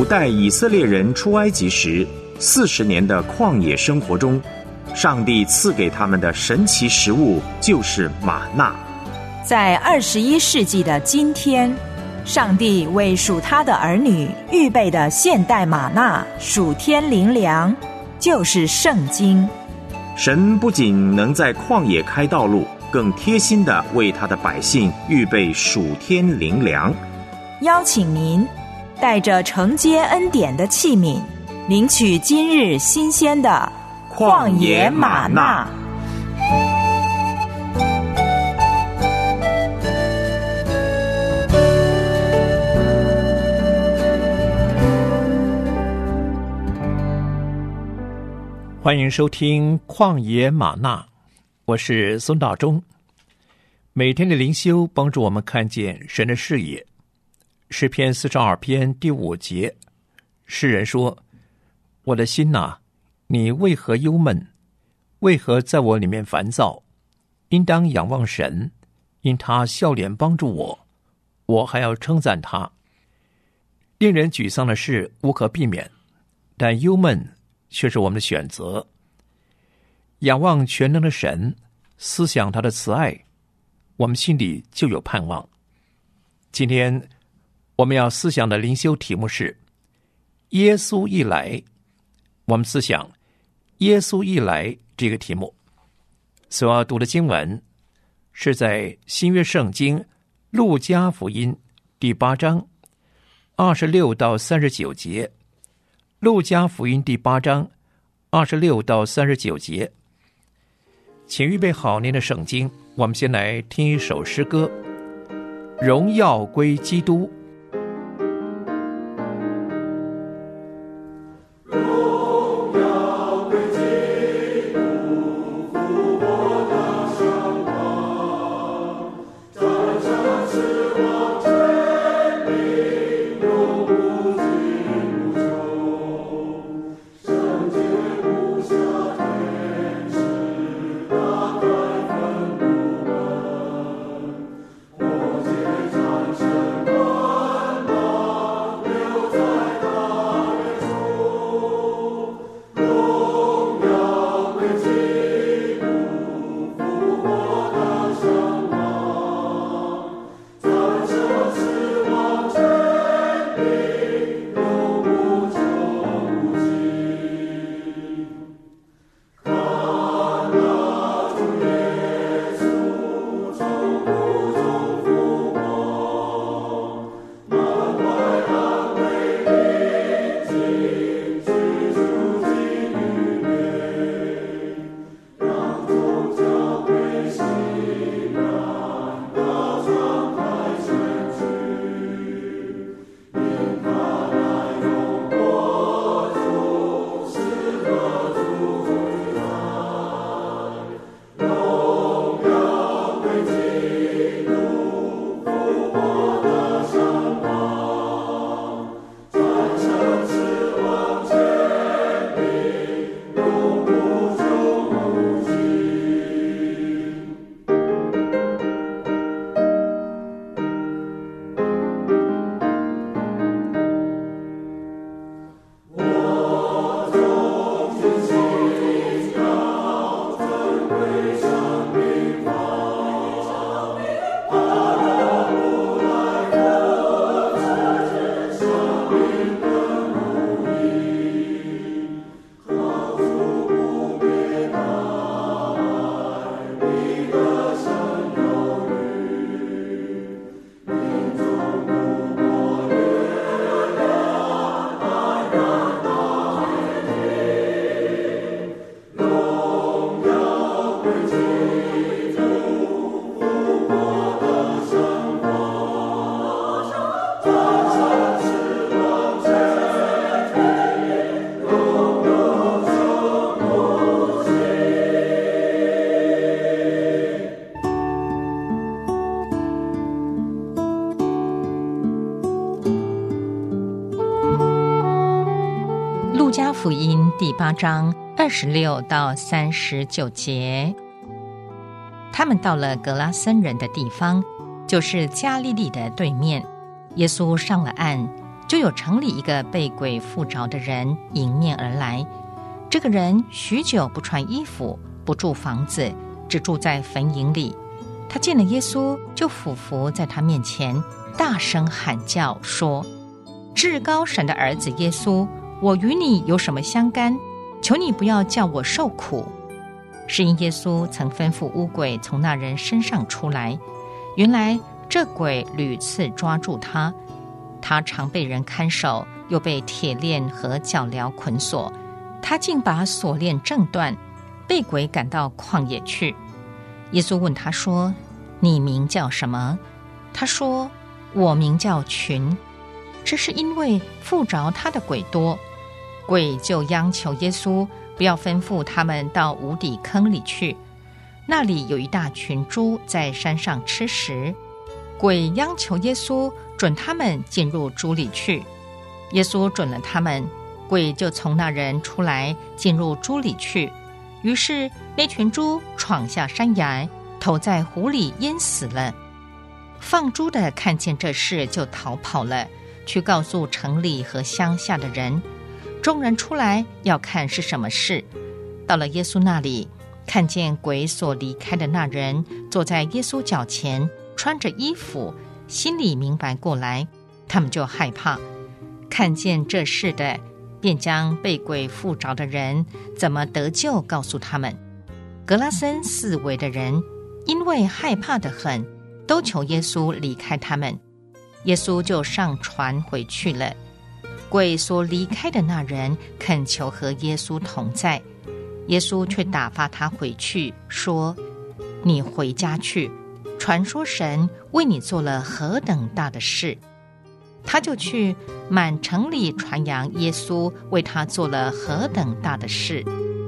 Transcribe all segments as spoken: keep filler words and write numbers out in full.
古代以色列人出埃及时四十年的旷野生活中，上帝赐给他们的神奇食物就是玛纳。 在二十一世纪的今天，上帝为属他的儿女预备的现代玛纳属天灵粮，就是圣经。 神不仅能在旷野开道路，更贴心地为他的百姓预备属天灵粮。 邀请您带着承接恩典的器皿，领取今日新鲜的旷野玛纳。 欢迎收听旷野玛纳，我是孙大中。每天的灵修帮助我们看见神的视野。诗篇四十二篇第五节，诗人说：我的心哪，你为何忧闷？为何在我里面烦躁？应当仰望神，因他笑脸帮助我，我还要称赞他。令人沮丧的事无可避免，但忧闷却是我们的选择。仰望全能的神，思想他的慈爱，我们心里就有盼望。今天我们要思想的灵修题目是耶稣一来。我们思想耶稣一来这个题目所要读的经文是在新约圣经路加福音第八章二十六到三十九节。路加福音第八章二十六到三十九节，请预备好您的圣经，我们先来听一首诗歌，荣耀归基督。 路加福音第八章二十六到三十九节，他们到了格拉森人的地方，就是加利利的对面。耶稣上了岸， 就有城里一个被鬼附着的人迎面而来。这个人许久不穿衣服，不住房子，只住在坟茔里。他见了耶稣，就俯伏在他面前，大声喊叫说：至高神的儿子耶稣，我与你有什么相干？求你不要叫我受苦。是因耶稣曾吩咐污鬼从那人身上出来。原来这鬼屡次抓住他，他常被人看守，又被铁链和脚镣捆锁。他竟把锁链挣断，被鬼赶到旷野去。耶稣问他说：你名叫什么？他说：我名叫群。这是因为附着他的鬼多。鬼就央求耶稣不要吩咐他们到无底坑里去，那里有一大群猪在山上吃食。鬼央求耶稣准他们进入猪里去，耶稣准了他们，鬼就从那人出来进入猪里去。于是那群猪闯下山崖，投在湖里淹死了。放猪的看见这事，就逃跑了，去告诉城里和乡下的人。众人出来要看是什么事，到了耶稣那里，看见鬼所离开的那人坐在耶稣脚前，穿着衣服，心里明白过来，他们就害怕。看见这事的，便将被鬼附着的人怎么得救告诉他们。格拉森四围的人因为害怕得很，都求耶稣离开他们。耶稣就上船回去了。鬼所离开的那人恳求和耶稣同在，耶稣却打发他回去，说：你回家去，传说神为你做了何等大的事。他就去满城里传扬耶稣为他做了何等大的事。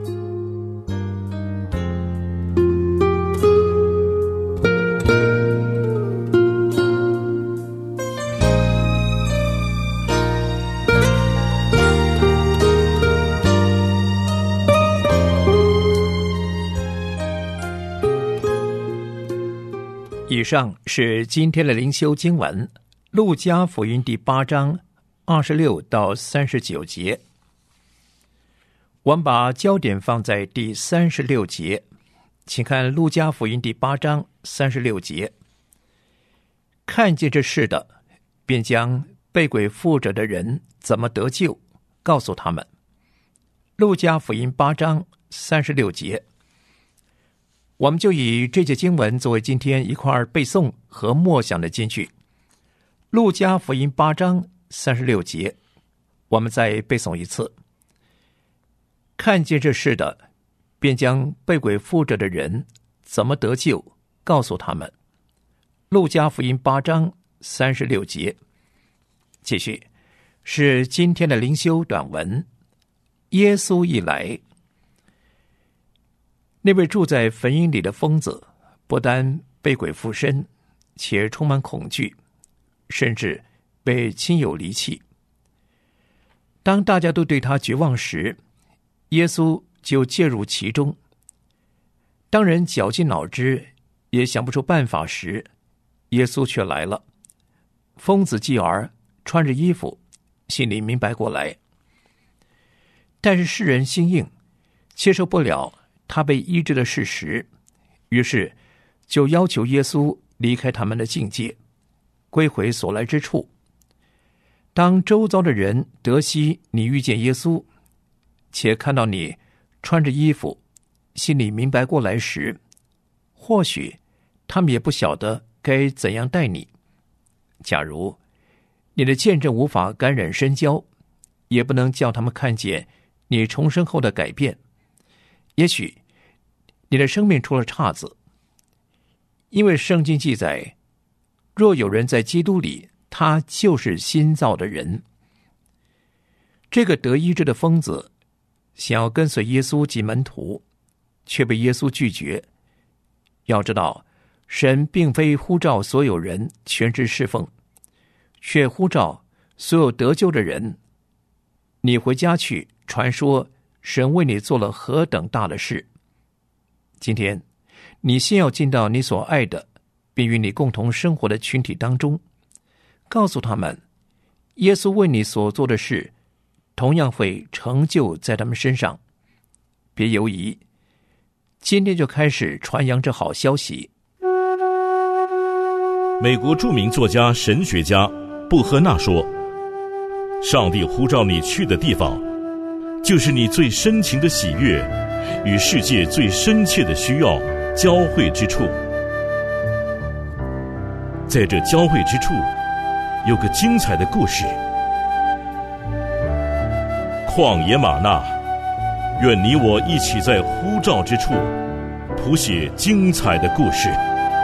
以上是今天的灵修经文，路加福音第八章二十六到三十九节。我们把焦点放在第三十六节，请看路加福音第八章三十六节。看见这事的，便将被鬼附着的人怎么得救，告诉他们。路加福音八章三十六节。我们就以这节经文作为今天一块背诵和默想的金句。路加福音八章三十六节，我们再背诵一次。看见这事的，便将被鬼附着的人怎么得救，告诉他们。路加福音八章三十六节。继续是今天的灵修短文。耶稣一来。那位住在坟茔里的疯子，不单被鬼附身，且充满恐惧，甚至被亲友离弃。当大家都对他绝望时，耶稣就介入其中。当人绞尽脑汁也想不出办法时，耶稣却来了。疯子继而穿着衣服，心里明白过来。但是世人心硬，接受不了他被医治的事实，于是就要求耶稣离开他们的境界，归回所来之处。当周遭的人得悉你遇见耶稣，且看到你穿着衣服，心里明白过来时，或许他们也不晓得该怎样待你。假如你的见证无法感染深交，也不能叫他们看见你重生后的改变，也许你的生命出了岔子。因为圣经记载，若有人在基督里，他就是新造的人。这个得医治的疯子想要跟随耶稣及门徒，却被耶稣拒绝。要知道，神并非呼召所有人全职侍奉，却呼召所有得救的人。你回家去传说神为你做了何等大的事。今天你先要进到你所爱的并与你共同生活的群体当中，告诉他们耶稣为你所做的事，同样会成就在他们身上。别犹疑，今天就开始传扬这好消息。 美国著名作家、神学家布赫纳说，上帝呼召你去的地方，就是你最深情的喜悦与世界最深切的需要交汇之处。在这交汇之处，有个精彩的故事。旷野玛纳，愿你我一起在呼召之处谱写精彩的故事。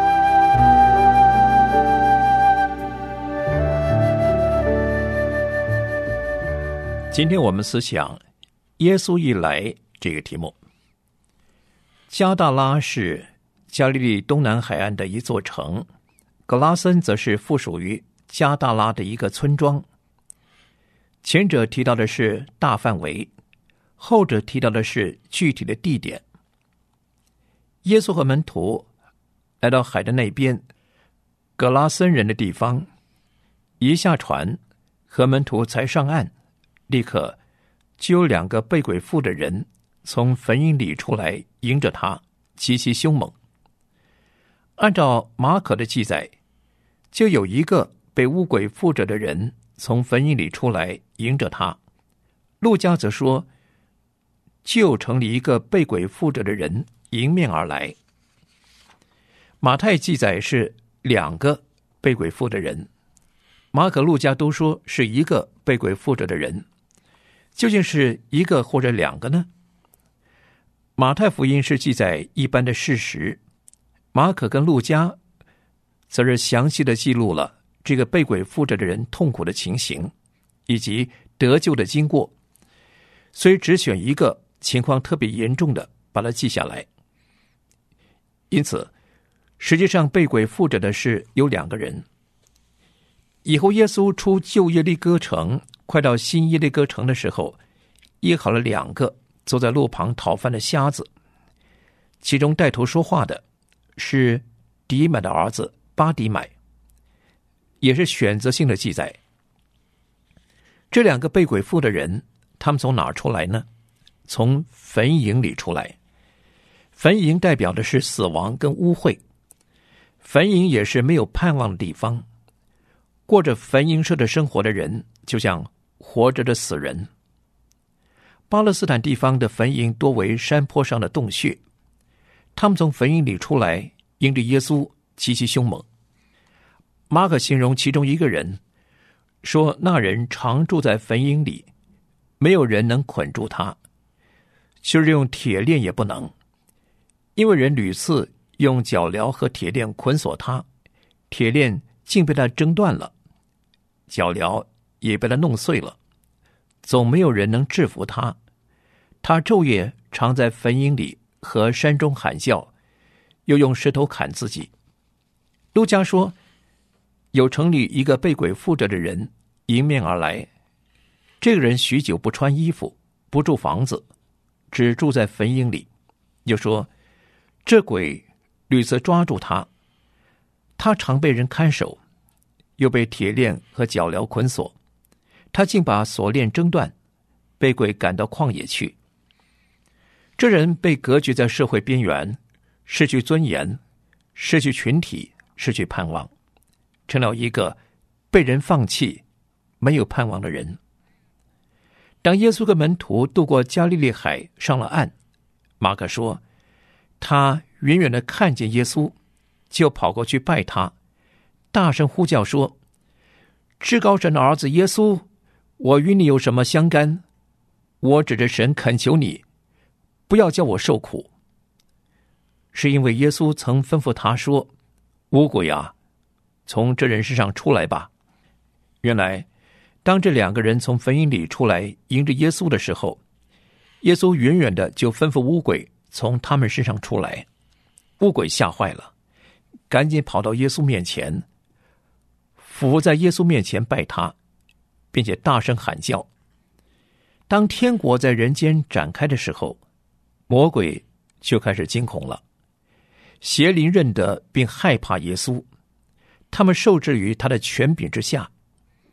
今天我们思想耶稣一来这个题目。加大拉是加利利东南海岸的一座城，格拉森则是附属于加大拉的一个村庄。前者提到的是大范围，后者提到的是具体的地点。耶稣和门徒来到海的那边，格拉森人的地方，一下船，和门徒才上岸，立刻就有两个被鬼附的人从坟茔里出来迎着他，极其凶猛。按照马可的记载，就有一个被污鬼附着的人从坟茔里出来迎着他。路加则说，旧城里一个被鬼附着的人迎面而来。马太记载是两个被鬼附的人，马可、路加都说是一个被鬼附着的人。究竟是一个或者两个呢？马太福音是记载一般的事实，马可跟路加则是详细的记录了这个被鬼附着的人痛苦的情形以及得救的经过，所以只选一个情况特别严重的把它记下来。因此实际上被鬼附着的是有两个人。以后耶稣出旧耶利哥城，快到新耶利哥城的时候，医好了两个坐在路旁讨饭的瞎子，其中带头说话的是迪买的儿子巴迪买，也是选择性的记载。这两个被鬼附的人，他们从哪儿出来呢？从坟茔里出来。坟茔代表的是死亡跟污秽，坟茔也是没有盼望的地方。过着坟茔式的生活的人，就像活着的死人。巴勒斯坦地方的坟茔多为山坡上的洞穴，他们从坟茔里出来，迎着耶稣，极其凶猛。马可形容其中一个人，说那人常住在坟茔里，没有人能捆住他，就是用铁链也不能，因为人屡次用脚镣和铁链捆锁他，铁链竟被他挣断了，脚镣也被他弄碎了，总没有人能制服他。他昼夜常在坟茔里和山中喊叫，又用石头砍自己。路加说，有城里一个被鬼附着的人迎面而来，这个人许久不穿衣服，不住房子，只住在坟茔里。又说，这鬼屡次抓住他，他常被人看守，又被铁链和脚镣捆锁，他竟把锁链挣断，被鬼赶到旷野去。这人被隔绝在社会边缘，失去尊严，失去群体，失去盼望，成了一个被人放弃、没有盼望的人。当耶稣跟门徒渡过加利利海上了岸，马可说，他远远地看见耶稣，就跑过去拜他，大声呼叫说，至高神的儿子耶稣，我与你有什么相干？我指着神恳求你，不要叫我受苦。是因为耶稣曾吩咐他说，污鬼啊，从这人身上出来吧。原来当这两个人从坟茔里出来迎着耶稣的时候，耶稣远远的就吩咐污鬼从他们身上出来。污鬼吓坏了，赶紧跑到耶稣面前，俯在耶稣面前拜他，并且大声喊叫。当天国在人间展开的时候，魔鬼就开始惊恐了。邪灵认得并害怕耶稣，他们受制于他的权柄之下。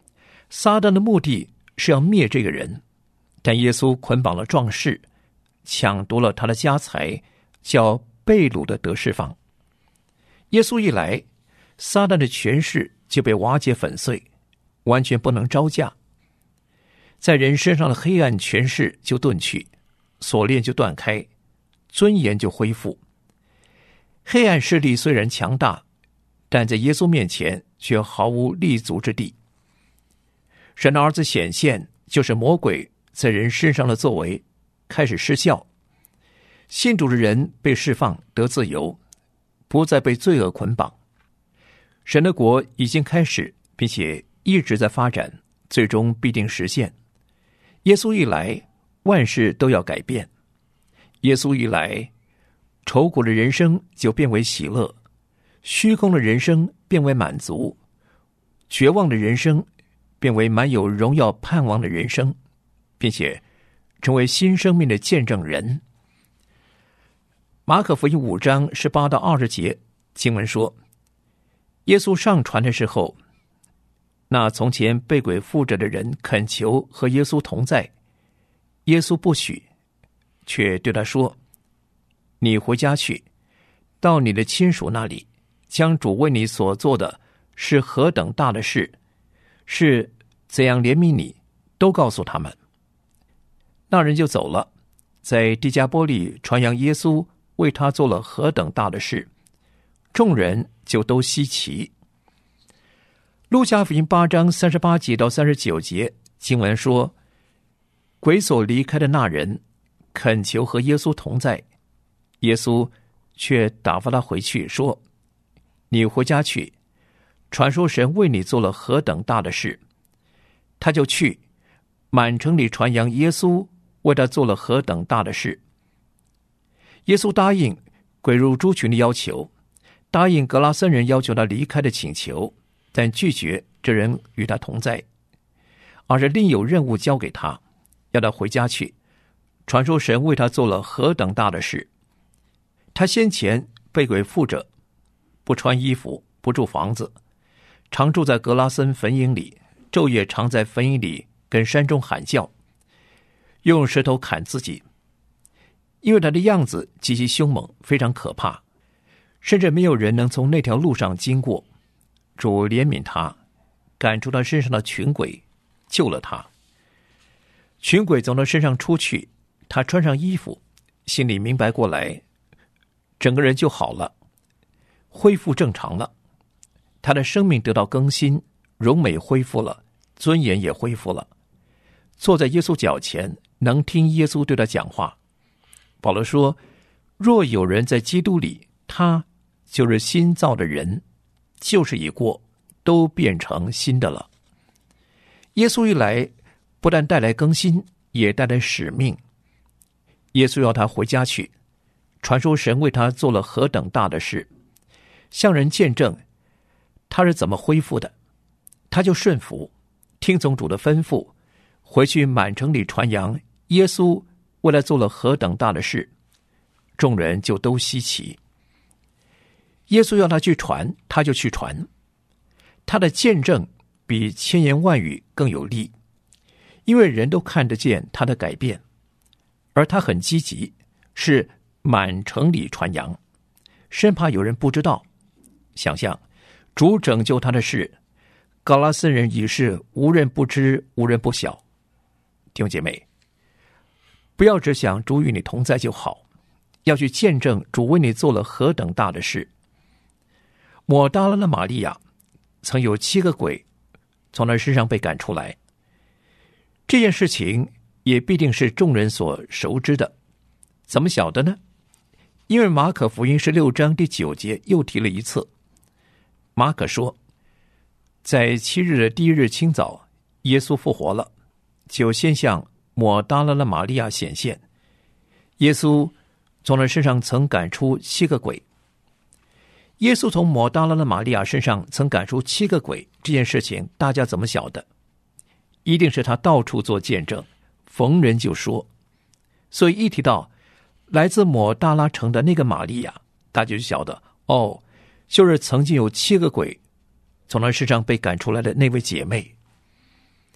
撒旦的目的是要灭这个人，但耶稣捆绑了壮士，抢夺了他的家财，叫被掳的得释放。耶稣一来，撒旦的权势就被瓦解粉碎，完全不能招架。在人身上的黑暗权势就遁去，锁链就断开，尊严就恢复。黑暗势力虽然强大，但在耶稣面前却毫无立足之地。神的儿子显现，就是魔鬼在人身上的作为开始失效，信主的人被释放得自由，不再被罪恶捆绑。神的国已经开始，并且一直在发展，最终必定实现。耶稣一来，万事都要改变。耶稣一来，愁苦的人生就变为喜乐，虚空的人生变为满足，绝望的人生变为满有荣耀盼望的人生，并且成为新生命的见证人。马可福音五章十八到二十节经文说，耶稣上船的时候，那从前被鬼附着的人恳求和耶稣同在，耶稣不许，却对他说，你回家去，到你的亲属那里，将主为你所做的是何等大的事，是怎样怜悯你，都告诉他们。那人就走了，在低加波利传扬耶稣为他做了何等大的事，众人就都稀奇。路加福音八章三十八节到三十九节经文说，鬼所离开的那人恳求和耶稣同在，耶稣却打发他回去，说，你回家去，传说神为你做了何等大的事。他就去，满城里传扬耶稣为他做了何等大的事。耶稣答应鬼入猪群的要求，答应格拉森人要求他离开的请求，但拒绝这人与他同在，而是另有任务交给他，要他回家去，传说神为他做了何等大的事。他先前被鬼附着，不穿衣服，不住房子，常住在格拉森坟茔里，昼夜常在坟茔里跟山中喊叫，用石头砍自己。因为他的样子极其凶猛，非常可怕，甚至没有人能从那条路上经过。主怜悯他，赶出他身上的群鬼，救了他。群鬼从他身上出去，他穿上衣服，心里明白过来，整个人就好了，恢复正常了。他的生命得到更新，荣美恢复了，尊严也恢复了。坐在耶稣脚前，能听耶稣对他讲话。保罗说，若有人在基督里，他就是新造的人，旧事已过，都变成新的了。耶稣一来，不但带来更新，也带来使命。耶稣要他回家去，传说神为他做了何等大的事，向人见证他是怎么恢复的。他就顺服，听从主的吩咐，回去满城里传扬耶稣为他做了何等大的事，众人就都稀奇。耶稣要他去传，他就去传。他的见证比千言万语更有力，因为人都看得见他的改变，而他很积极，是满城里传扬，生怕有人不知道。想象主拯救他的事，格拉森人已是无人不知，无人不晓。弟兄姐妹，不要只想主与你同在就好，要去见证主为你做了何等大的事。抹大拉的玛利亚曾有七个鬼从她身上被赶出来，这件事情也必定是众人所熟知的。怎么晓得呢？因为马可福音十六章第九节又提了一次。马可说，在七日的第一日清早，耶稣复活了，就先向抹大拉的玛利亚显现。耶稣从他身上曾赶出七个鬼。耶稣从抹大拉的玛利亚身上曾赶出七个鬼，这件事情大家怎么晓得？一定是他到处做见证，逢人就说。所以一提到来自抹大拉城的那个玛利亚，大家就晓得，哦，就是曾经有七个鬼从他身上被赶出来的那位姐妹。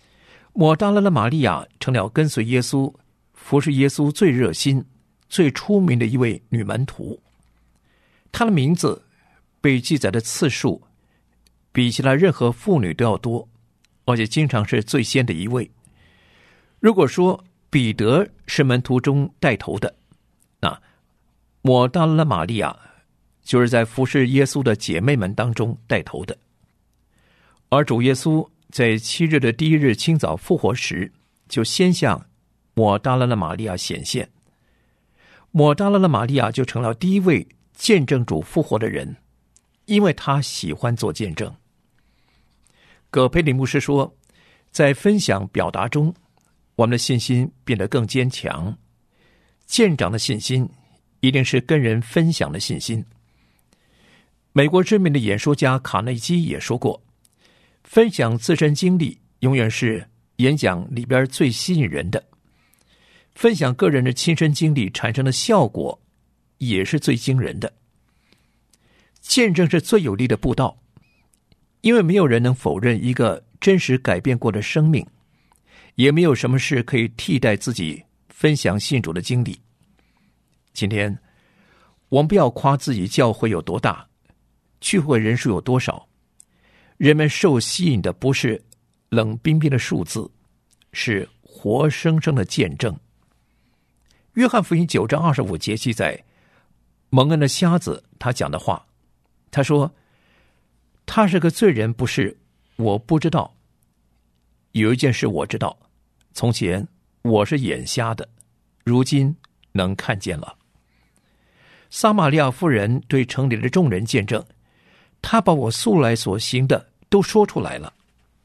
抹大拉的玛利亚成了跟随耶稣、服侍耶稣最热心、最出名的一位女门徒。她的名字被记载的次数比其他任何妇女都要多，而且经常是最先的一位。如果说彼得是门徒中带头的，那抹大拉的玛利亚就是在服侍耶稣的姐妹们当中带头的。而主耶稣在七日的第一日清早复活时，就先向抹大拉的玛利亚显现。抹大拉的玛利亚就成了第一位见证主复活的人，因为他喜欢做见证。葛培理牧师说，在分享表达中，我们的信心变得更坚强。见长的信心一定是跟人分享的信心。美国知名的演说家卡内基也说过，分享自身经历永远是演讲里边最吸引人的，分享个人的亲身经历产生的效果也是最惊人的。见证是最有力的布道，因为没有人能否认一个真实改变过的生命，也没有什么事可以替代自己分享信主的经历。今天我们不要夸自己教会有多大，聚会人数有多少，人们受吸引的不是冷冰冰的数字，是活生生的见证。约翰福音九章二十五节记载，蒙恩的瞎子他讲的话，他说，他是个罪人，不是我不知道。有一件事我知道，从前我是眼瞎的，如今能看见了。撒玛利亚妇人对城里的众人见证，他把我素来所行的都说出来了。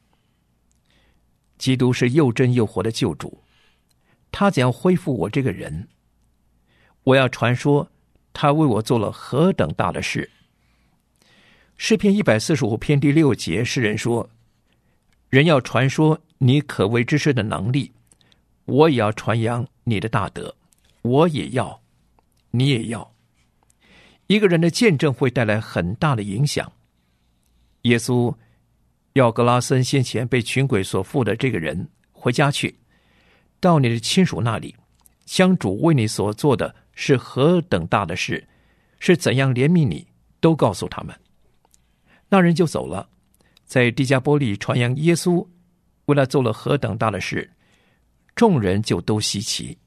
基督是又真又活的救主，他怎样恢复我这个人？我要传说他为我做了何等大的事。诗篇一百四十五篇第六节，诗人说，人要传说你可为之事的能力，我也要传扬你的大德，我也要，你也要。一个人的见证会带来很大的影响。耶稣要格拉森先前被群鬼所附的这个人回家去，到你的亲属那里，将主为你所做的是何等大的事，是怎样怜悯你，都告诉他们。那人就走了，在低加波利传扬耶稣为他做了何等大的事，众人就都稀奇。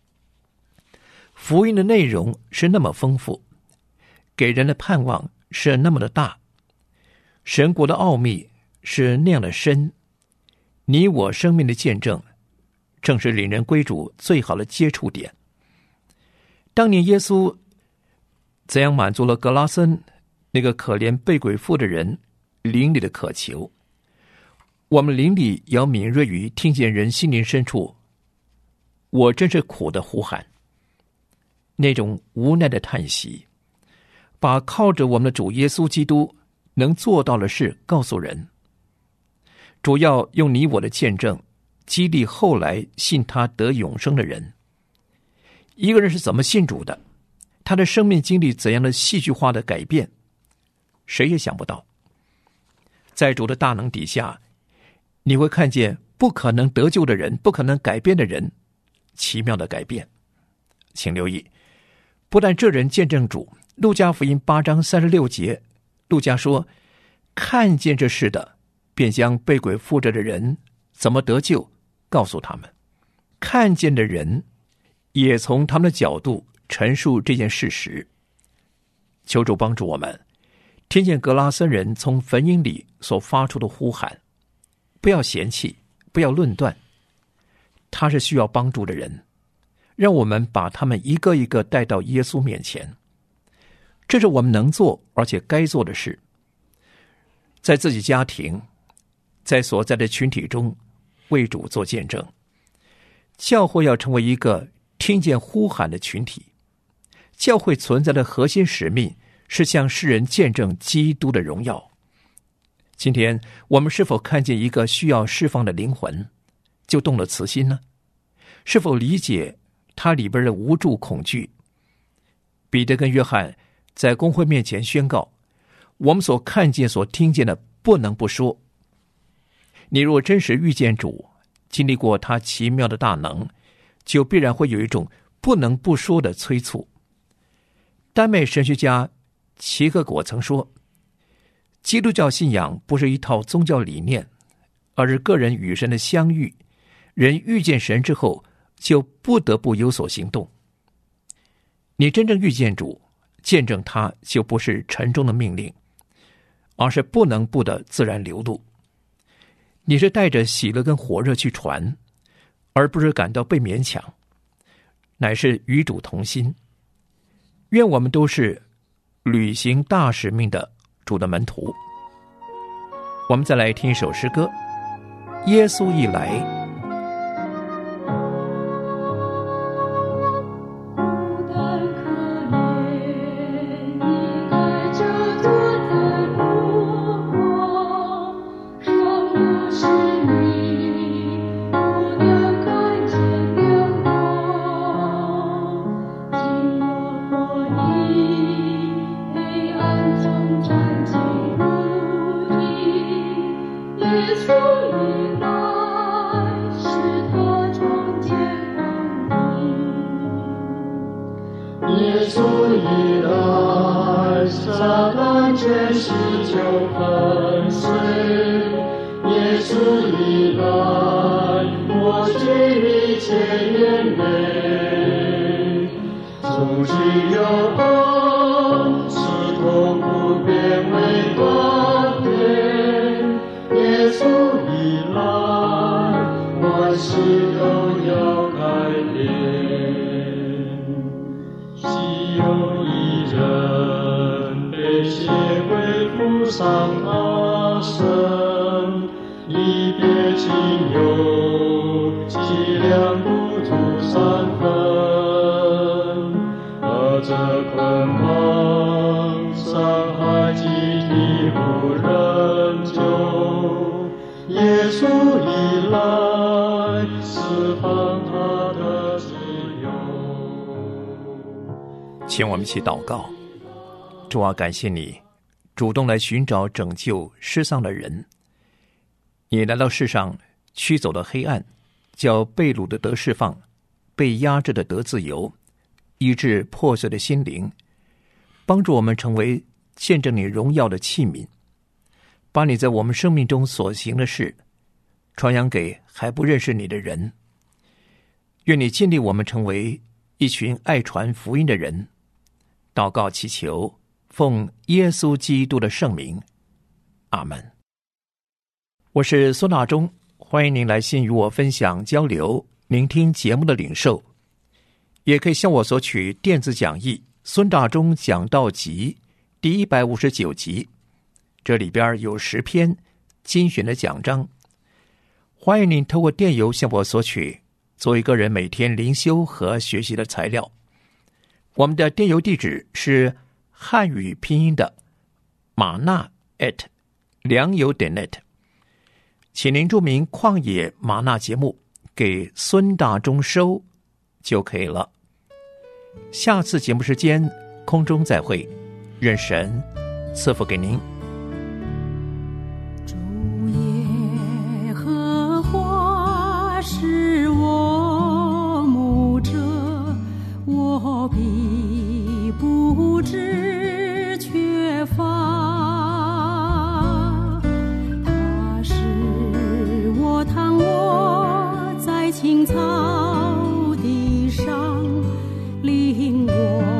福音的内容是那么丰富，给人的盼望是那么的大，神国的奥秘是那样的深，你我生命的见证正是领人归主最好的接触点。当年耶稣怎样满足了格拉森那个可怜被鬼附的人灵里的渴求，我们灵里也要敏锐于听见人心灵深处我真是苦的呼喊，那种无奈的叹息，把靠着我们的主耶稣基督能做到的事告诉人，主要用你我的见证激励后来信他得永生的人。一个人是怎么信主的，他的生命经历怎样的戏剧化的改变，谁也想不到。在主的大能底下，你会看见不可能得救的人，不可能改变的人，奇妙的改变。请留意，不但这人见证主，路加福音八章三十六节，路加说，看见这事的，便将被鬼附着的人怎么得救告诉他们。看见的人也从他们的角度陈述这件事实。求主帮助我们听见格拉森人从坟茔里所发出的呼喊，不要嫌弃，不要论断，他是需要帮助的人，让我们把他们一个一个带到耶稣面前。这是我们能做而且该做的事。在自己家庭，在所在的群体中为主做见证。教会要成为一个听见呼喊的群体。教会存在的核心使命是向世人见证基督的荣耀。今天我们是否看见一个需要释放的灵魂，就动了慈心呢？是否理解它里边的无助恐惧？彼得跟约翰在公会面前宣告，我们所看见所听见的不能不说。你若真实遇见主， 经历过他奇妙的大能，就必然会有一种不能不说的催促。丹麦神学家齐克果曾说，基督教信仰不是一套宗教理念，而是个人与神的相遇。人遇见神之后，就不得不有所行动。你真正遇见主，见证他就不是沉重的命令，而是不能不的自然流露。你是带着喜乐跟火热去传，而不是感到被勉强，乃是与主同心。愿我们都是履行大使命的主的门徒。我们再来听一首诗歌，耶稣一来。请我们一起祷告。主啊，感谢你主动来寻找拯救失丧的人。你来到世上，驱走了黑暗，叫被掳的得释放，被压制的得自由，医治破碎的心灵，帮助我们成为见证你荣耀的器皿，把你在我们生命中所行的事传扬给还不认识你的人。愿你建立我们成为一群爱传福音的人。祷告祈求，奉耶稣基督的圣名，阿们。我是孙大中，欢迎您来信与我分享交流，聆听节目的领受，也可以向我索取电子讲义《孙大中讲道集》第一百五十九集，这里边有十篇精选的讲章，欢迎您透过电邮向我索取，作为个人每天灵修和学习的材料。我们的电邮地址是汉语拼音的马纳 at 良友点 net， 请您注明旷野马纳节目给孙大中收就可以了。下次节目时间空中再会，愿神赐福给您。 主耶和华是我牧者，我必不致缺乏。他使我躺卧在青草地上，领我